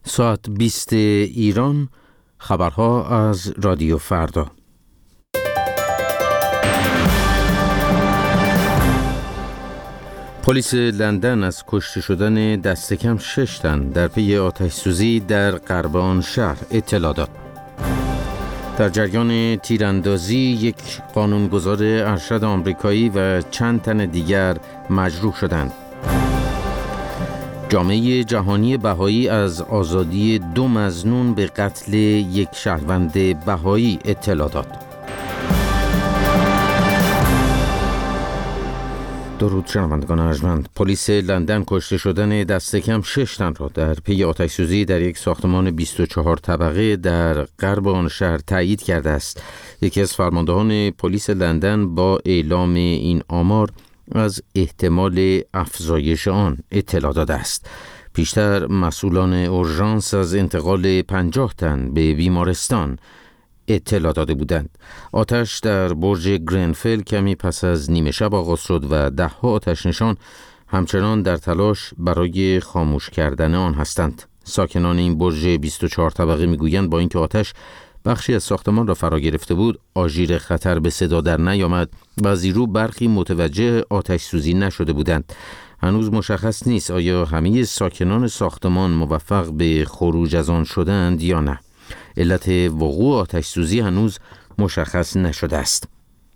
ساعت 20 ایران، خبرها از رادیو فردا. پلیس لندن از کشته شدن دست کم 6 تن در پی آتش‌سوزی در غرب آن شهر اطلاع داد. در جریان تیراندازی یک قانونگذار ارشد آمریکایی و چند تن دیگر مجروح شدند. جامعه جهانی بهایی از آزادی 2 مظنون به قتل یک شهروند بهایی اطلاع داد. درود شنوندگان ارجمند. پلیس لندن کشته شدن دست کم 6 تن را در پی آتش‌سوزی در یک ساختمان 24 طبقه در غرب آن شهر تایید کرده است. یکی از فرماندهان پلیس لندن با اعلام این آمار از احتمال افزایش آن اطلاع داده است. پیشتر مسئولان اورژانس از انتقال 50 تن به بیمارستان اطلاع داده بودند. آتش در برج گرنفل کمی پس از نیمه شب آغاز شد و 10 آتش نشان همچنان در تلاش برای خاموش کردن آن هستند. ساکنان این برج 24 طبقه میگویند با اینکه آتش بخشی از ساختمان را فرا گرفته بود، آژیر خطر به صدا در نیامد و از این رو برخی متوجه آتش سوزی نشده بودند. هنوز مشخص نیست آیا همه ساکنان ساختمان موفق به خروج از آن شدند یا نه. علت وقوع آتش سوزی هنوز مشخص نشده است.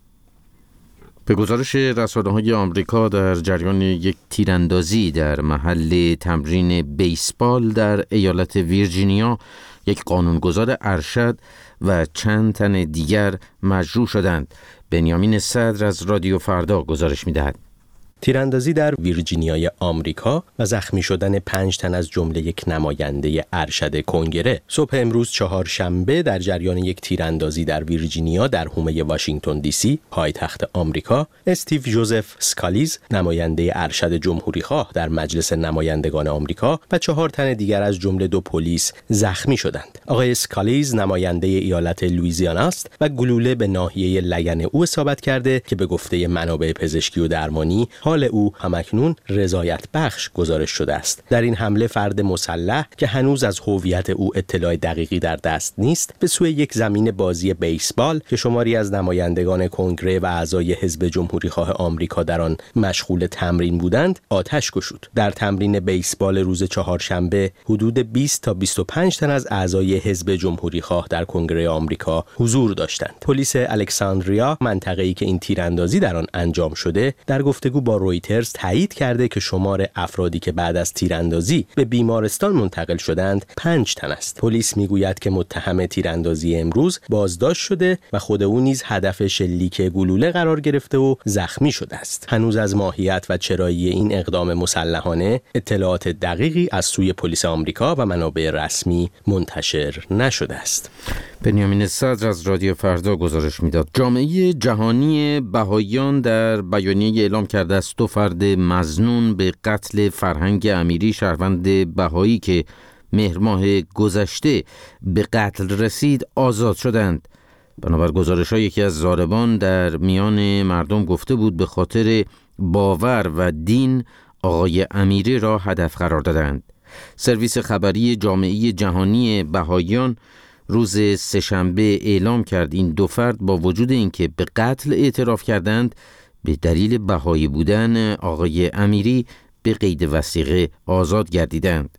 به گزارش رسانه‌های آمریکا، در جریان یک تیراندازی در محل تمرین بیسبال در ایالت ویرجینیا، یک قانونگذار ارشد و چند تن دیگر مجروح شدند. بنیامین صدر از رادیو فردا گزارش می‌دهد. تیراندازی در ویرجینیای آمریکا و زخمی شدن 5 تن از جمله یک نماینده ارشد کنگره. صبح امروز چهارشنبه در جریان یک تیراندازی در ویرجینیا در حومه واشنگتن دی سی، پایتخت آمریکا، استیو جوزف اسکالیز، نماینده ارشد جمهوری‌خواه در مجلس نمایندگان آمریکا و 4 تن دیگر از جمله 2 پلیس زخمی شدند. آقای اسکالیز نماینده ایالت لوئیزیانا است و گلوله به ناحیه لگن او اصابت کرده که به گفته منابع پزشکی و درمانی حال او همکنون رضایت بخش گزارش شده است. در این حمله فرد مسلح که هنوز از هویت او اطلاع دقیقی در دست نیست، به سوی یک زمین بازی بیسبال که شماری از نمایندگان کنگره و اعضای حزب جمهوری‌خواه آمریکا در آن مشغول تمرین بودند، آتش گشود. در تمرین بیسبال روز چهارشنبه حدود 20 تا 25 تن از اعضای حزب جمهوری‌خواه در کنگره آمریکا حضور داشتند. پلیس الکساندریا، منطقه‌ای که این تیراندازی در آن انجام شده، در گفتگو با رویترز تایید کرده که شمار افرادی که بعد از تیراندازی به بیمارستان منتقل شدند 5 تن است. پلیس میگوید که متهم تیراندازی امروز بازداشت شده و خود او نیز هدف شلیک گلوله قرار گرفته و زخمی شده است. هنوز از ماهیت و چرایی این اقدام مسلحانه اطلاعات دقیقی از سوی پلیس آمریکا و منابع رسمی منتشر نشده است. بنیامین صدر از رادیو فردا گزارش میداد. جامعه جهانی بهاییان در بیانیه اعلام کرده است 2 فرد مظنون به قتل فرهنگ امیری، شهروند بهایی که مهر ماه گذشته به قتل رسید، آزاد شدند. بنابر گزارش‌ها یکی از ضاربان در میان مردم گفته بود به خاطر باور و دین آقای امیری را هدف قرار دادند. سرویس خبری جامعه جهانی بهاییان روز سه‌شنبه اعلام کرد این 2 فرد با وجود اینکه به قتل اعتراف کردند، به دلیل بهایی بودن آقای امیری به قید وثیقه آزاد گردیدند.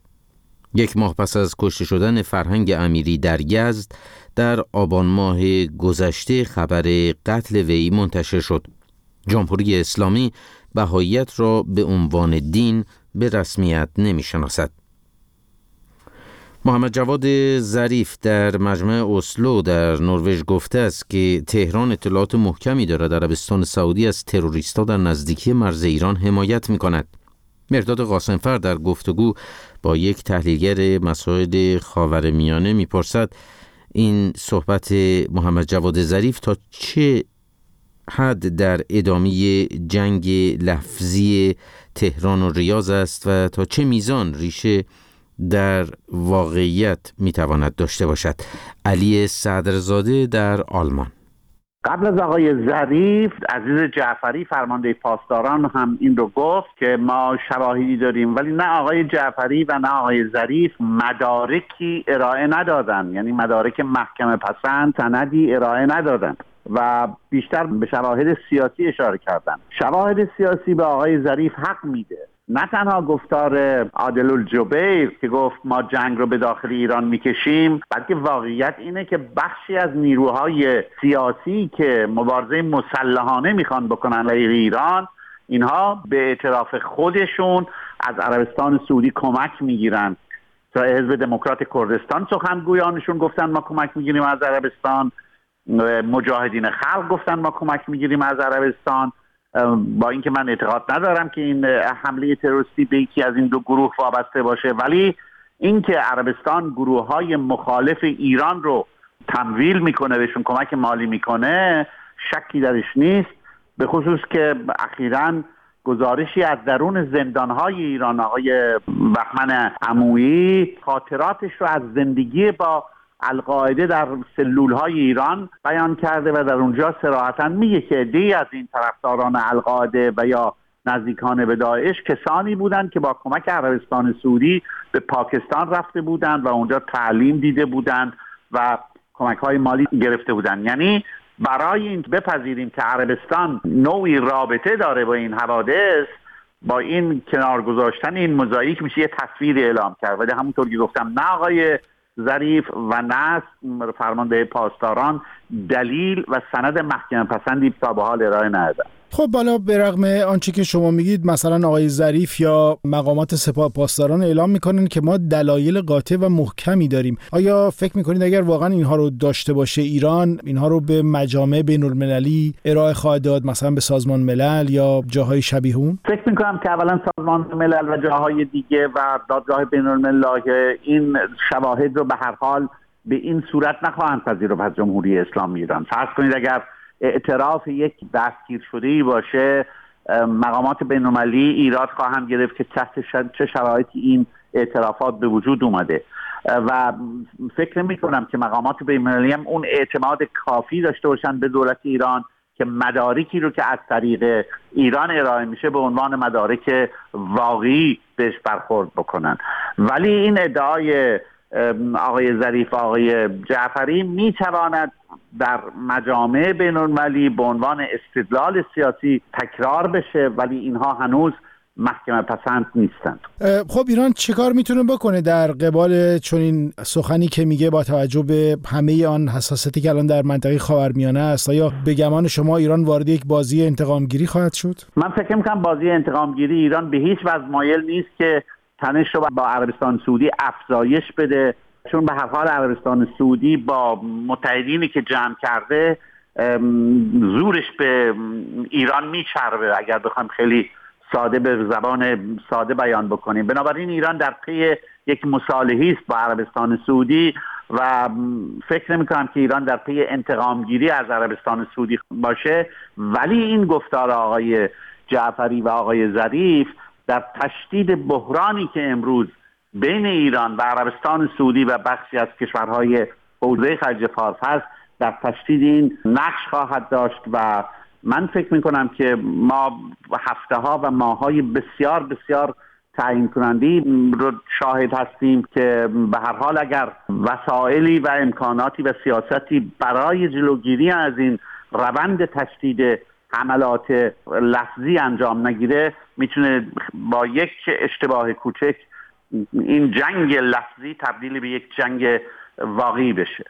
1 ماه پس از کشته شدن فرهنگ امیری در یزد در آبان ماه گذشته خبر قتل وی منتشر شد. جمهوری اسلامی بهاییت را به عنوان دین به رسمیت نمی‌شناسد. محمد جواد ظریف در مجمع اسلو در نروژ گفته است که تهران اطلاعات محکمی دارد عربستان سعودی از تروریست‌ها در نزدیکی مرز ایران حمایت می‌کند. مرداد قاسمفر در گفتگو با یک تحلیلگر مسائل خاورمیانه می‌پرسد این صحبت محمد جواد ظریف تا چه حد در ادامه جنگ لفظی تهران و ریاض است و تا چه میزان ریشه در واقعیت میتواند داشته باشد. علی صدرزاده در آلمان. قبل از آقای ظریف، عزیز جعفری فرمانده پاسداران هم این رو گفت که ما شواهدی داریم، ولی نه آقای جعفری و نه آقای ظریف مدارکی ارائه ندادن، یعنی مدارک محکمه پسند سندی ارائه ندادن و بیشتر به شواهد سیاسی اشاره کردن. شواهد سیاسی به آقای ظریف حق میده، نه تنها گفتار عادل الجبیر که گفت ما جنگ رو به داخل ایران میکشیم، بلکه واقعیت اینه که بخشی از نیروهای سیاسی که مبارزه مسلحانه میخوان بکنن علیه ایران، اینها به اعتراف خودشون از عربستان سعودی کمک میگیرن. تا حزب دموکرات کردستان سخنگویانشون گفتن ما کمک میگیریم از عربستان، مجاهدین خلق گفتن ما کمک میگیریم از عربستان، با اینکه من اعتقاد ندارم که این حمله تروریستی به یکی از این دو گروه وابسته باشه، ولی اینکه عربستان گروه‌های مخالف ایران رو تمویل میکنه، بهشون کمک مالی میکنه، شکی درش نیست. به خصوص که اخیراً گزارشی از درون زندان‌های ایران، آقای بهمن عمویی خاطراتش رو از زندگی با القاعده در سلول‌های ایران بیان کرده و در اونجا صراحتاً میگه که عده‌ای از این طرفداران القاعده و یا نزدیکان به داعش کسانی بودند که با کمک عربستان سعودی به پاکستان رفته بودند و اونجا تعلیم دیده بودند و کمک‌های مالی گرفته بودند. یعنی برای این بپذیریم که عربستان نوعی رابطه داره با این حوادث، با این کنار گذاشتن این موزاییک میشه یه تصویر اعلام کرد. ولی همونطور که گفتم نه آقای ظریف و نه فرمانده پاسداران دلیل و سند محکمه پسندی تا به حال ارائه ندادن. خب بالا به رغم آنچه که شما میگید، مثلا آقای ظریف یا مقامات سپاه پاسداران اعلام میکنن که ما دلایل قاطع و محکمی داریم. آیا فکر میکنید اگر واقعا اینها رو داشته باشه ایران، اینها رو به مجامع بین‌المللی ارائه خواهد داد، مثلا به سازمان ملل یا جاهای شبیه اون؟ فکر میکنم که اولا سازمان ملل و جاهای دیگه و دادگاه بین‌المللی این شواهد رو به هر حال به این صورت نخواهند پذیرفت از جمهوری اسلامی ایران. فرض کنید اگر اعتراف یک دستگیر شده‌ای باشه، مقامات بین‌المللی ایراد خواهند گرفت که تحت چه شرایطی این اعترافات به وجود اومده و فکر نمی‌کنم که مقامات بین‌المللی هم اون اعتماد کافی داشته باشن به دولت ایران که مدارکی رو که از طریق ایران ارائه میشه به عنوان مدارک واقعی بهش برخورد بکنن. ولی این ادعای آقای ظریف و آقای جعفری میتواند در مجامع بین‌المللی به عنوان استدلال سیاسی تکرار بشه، ولی اینها هنوز محکمه پسند نیستند. خب ایران چه کار میتونه بکنه در قبال چنین سخنی که میگه با توجه به همه آن حساسیتی که الان در منطقه خاورمیانه است؟ آیا به گمان شما ایران وارد یک بازی انتقامگیری خواهد شد؟ من فکر می‌کنم بازی انتقامگیری ایران به هیچ وجه مایل نیست که تنش رو با عربستان سعودی افزایش بده، چون به هر حال عربستان سعودی با متحدینی که جمع کرده زورش به ایران میچربه، اگر بخوایم خیلی ساده به زبان ساده بیان بکنیم. بنابراین ایران در پی یک مصالحه‌ای است با عربستان سعودی و فکر نمی‌کنم که ایران در پی انتقامگیری از عربستان سعودی باشه. ولی این گفتار آقای جعفری و آقای ظریف در تشدید بحرانی که امروز بین ایران و عربستان سعودی و بخشی از کشورهای حوزه خلیج فارس هست، در تشدید این نقش خواهد داشت و من فکر میکنم که ما هفته‌ها و ماه‌های بسیار بسیار تعیین کننده رو شاهد هستیم که به هر حال اگر وسایلی و امکاناتی و سیاستی برای جلوگیری از این روند تشدید حملات لفظی انجام نگیره، میتونه با یک اشتباه کوچک این جنگ لفظی تبدیل به یک جنگ واقعی بشه.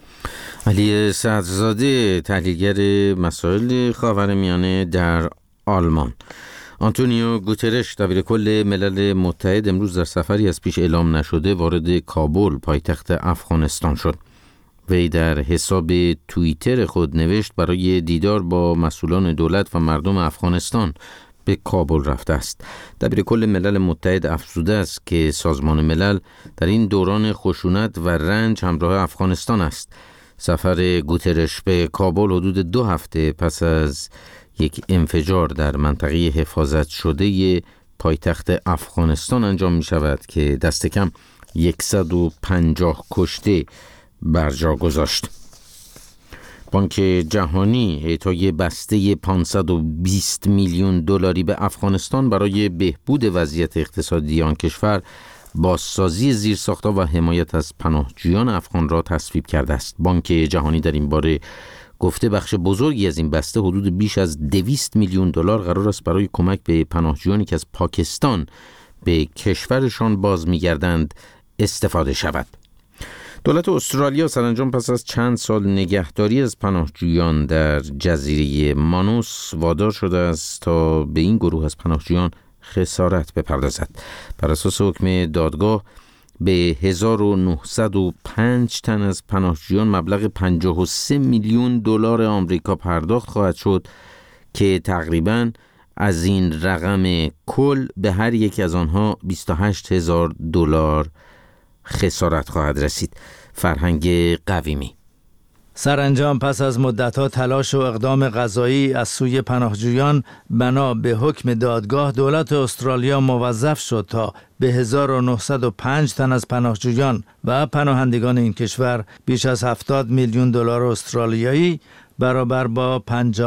علی صدرزاده، تحلیلگر مسائل خاورمیانه در آلمان. آنتونیو گوترش، دبیرکل ملل متحد، امروز در سفری از پیش اعلام نشده وارد کابل، پایتخت افغانستان شد. وی در حساب توییتر خود نوشت برای دیدار با مسئولان دولت و مردم افغانستان به کابل رفته است. دبیرکل ملل متحد افزوده است که سازمان ملل در این دوران خشونت و رنج همراه افغانستان است. سفر گوترش به کابل حدود 2 هفته پس از یک انفجار در منطقه حفاظت شده پایتخت افغانستان انجام می شود که دست کم 150 کشته بر جا گذاشت. بانک جهانی اعطای بسته 520 میلیون دلاری به افغانستان برای بهبود وضعیت اقتصادی آن کشور، بازسازی زیرساخت‌ها و حمایت از پناهجویان افغان را تصویب کرده است. بانک جهانی در این باره گفته بخش بزرگی از این بسته حدود بیش از 200 میلیون دلار قرار است برای کمک به پناهجویانی که از پاکستان به کشورشان باز می‌گردند استفاده شود. دولت استرالیا سرانجام پس از چند سال نگهداری از پناهجویان در جزیره مانوس وادار شده است تا به این گروه از پناهجویان خسارت بپردازد. بر اساس حکم دادگاه به 1905 تن از پناهجویان مبلغ 53 میلیون دلار آمریکا پرداخت خواهد شد که تقریباً از این رقم کل به هر یک از آنها 28,000 دلار خسارت خواهد رسید. فرهنگ قویمی. سرانجام پس از مدت‌ها تلاش و اقدام قضایی از سوی پناهجویان بنا به حکم دادگاه، دولت استرالیا موظف شد تا به 1905 تن از پناهجویان و پناهندگان این کشور بیش از 70 میلیون دلار استرالیایی برابر با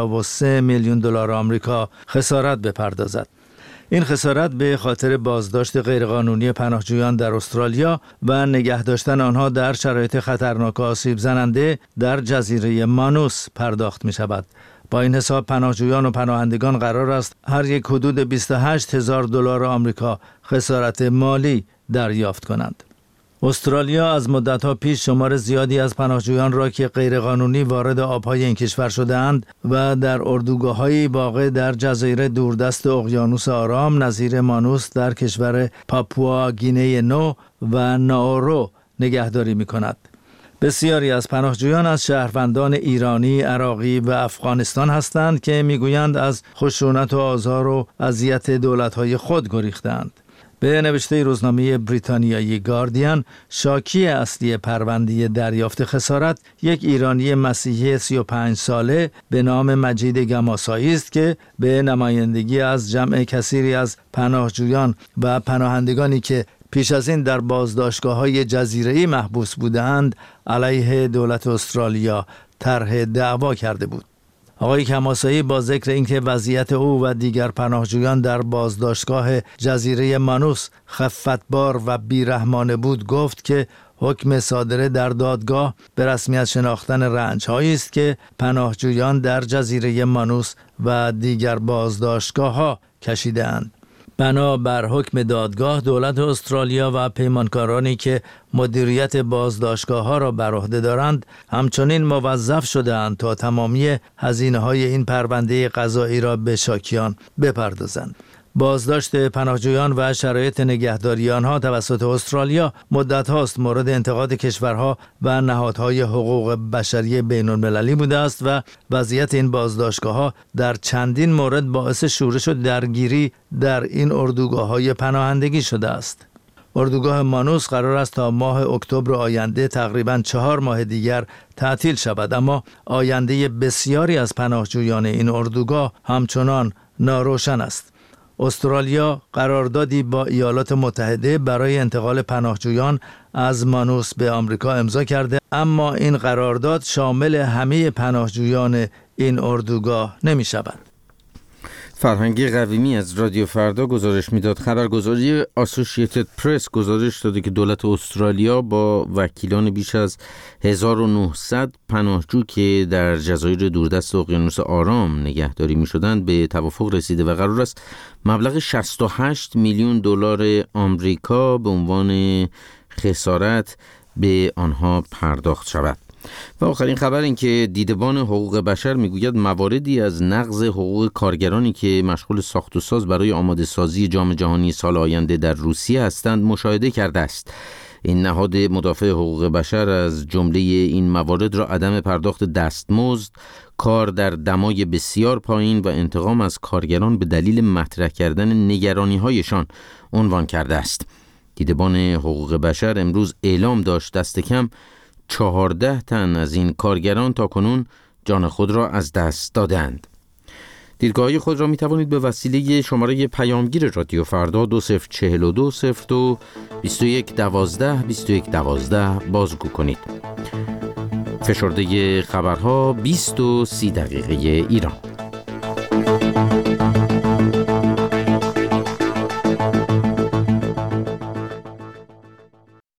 53 میلیون دلار آمریکا خسارت بپردازد. این خسارت به خاطر بازداشت غیرقانونی پناهجویان در استرالیا و نگه داشتن آنها در شرایط خطرناک و آسیب زننده در جزیره مانوس پرداخت می شود. با این حساب پناهجویان و پناهندگان قرار است هر یک حدود 28,000 دلار آمریکا خسارت مالی دریافت کنند. استرالیا از مدت‌ها پیش شمار زیادی از پناهجویان را که غیرقانونی وارد آب‌های این کشور شده‌اند و در اردوگاه‌های واقع در جزایر دوردست اقیانوس آرام نظیر مانوس در کشور پاپوا گینه نو و ناورو نگهداری می‌کند. بسیاری از پناهجویان از شهروندان ایرانی، عراقی و افغانستان هستند که می‌گویند از خشونت و آزار و اذیت دولت‌های خود گریختند. به نوشته روزنامه بریتانیایی گاردین، شاکی اصلی پرونده دریافت خسارت یک ایرانی مسیحی 35 ساله به نام مجید گماسایی است که به نمایندگی از جمع کثیری از پناهجویان و پناهندگانی که پیش از این در بازداشتگاه‌های جزیره‌ای محبوس بودند علیه دولت استرالیا طرح دعوا کرده بود. آقای گماسایی با ذکر اینکه وضعیت او و دیگر پناهجویان در بازداشتگاه جزیره مانوس خفتبار و بیرحمانه بود، گفت که حکم صادره در دادگاه به رسمیت شناختن رنج‌هایی است که پناهجویان در جزیره مانوس و دیگر بازداشتگاه‌ها کشیده‌اند. بنا بر حکم دادگاه، دولت استرالیا و پیمانکارانی که مدیریت بازداشتگاه‌ها را بر عهده دارند همچنین موظف شده‌اند تا تمامی هزینه‌های این پرونده قضایی را به شاکیان بپردازند. بازداشت پناهجویان و شرایط نگهداری آنها توسط استرالیا مدت هاست مورد انتقاد کشورها و نهادهای حقوق بشری بین‌المللی بوده است و وضعیت این بازداشتگاه‌ها در چندین مورد باعث شورش و درگیری در این اردوگاه‌های پناهندگی شده است. اردوگاه مانوس قرار است تا ماه اکتبر آینده، تقریباً 4 ماه دیگر، تعطیل شود، اما آینده بسیاری از پناهجویان این اردوگاه همچنان ناروشن است. استرالیا قراردادی با ایالات متحده برای انتقال پناهجویان از مانوس به آمریکا امضا کرده، اما این قرارداد شامل همه پناهجویان این اردوگاه نمی شود. فرهنگ قویمی از رادیو فردا گزارش میداد. خبرگزاری آسوشییتد پرس گزارش داده که دولت استرالیا با وکیلان بیش از 1900 پناهجو که در جزایر دوردست اقیانوس آرام نگهداری می‌شدند به توافق رسیده و قرار است مبلغ 68 میلیون دلار آمریکا به عنوان خسارت به آنها پرداخت شود. و آخرین خبر این که دیدبان حقوق بشر میگوید مواردی از نقض حقوق کارگرانی که مشغول ساخت و ساز برای آماده سازی جام جهانی سال آینده در روسیه هستند مشاهده کرده است. این نهاد مدافع حقوق بشر از جمله این موارد را عدم پرداخت دستمزد، کار در دمای بسیار پایین و انتقام از کارگران به دلیل مطرح کردن نگرانی‌هایشان عنوان کرده است. دیدبان حقوق بشر امروز اعلام داشت دست کم 14 تن از این کارگران تاکنون جان خود را از دست دادند. دیدگاه‌های خود را می توانید به وسیله شماره پیامگیر رادیو فردا 204202 2112 2112 بازگو کنید. فشرده خبرها 20 و 30 دقیقه ایران.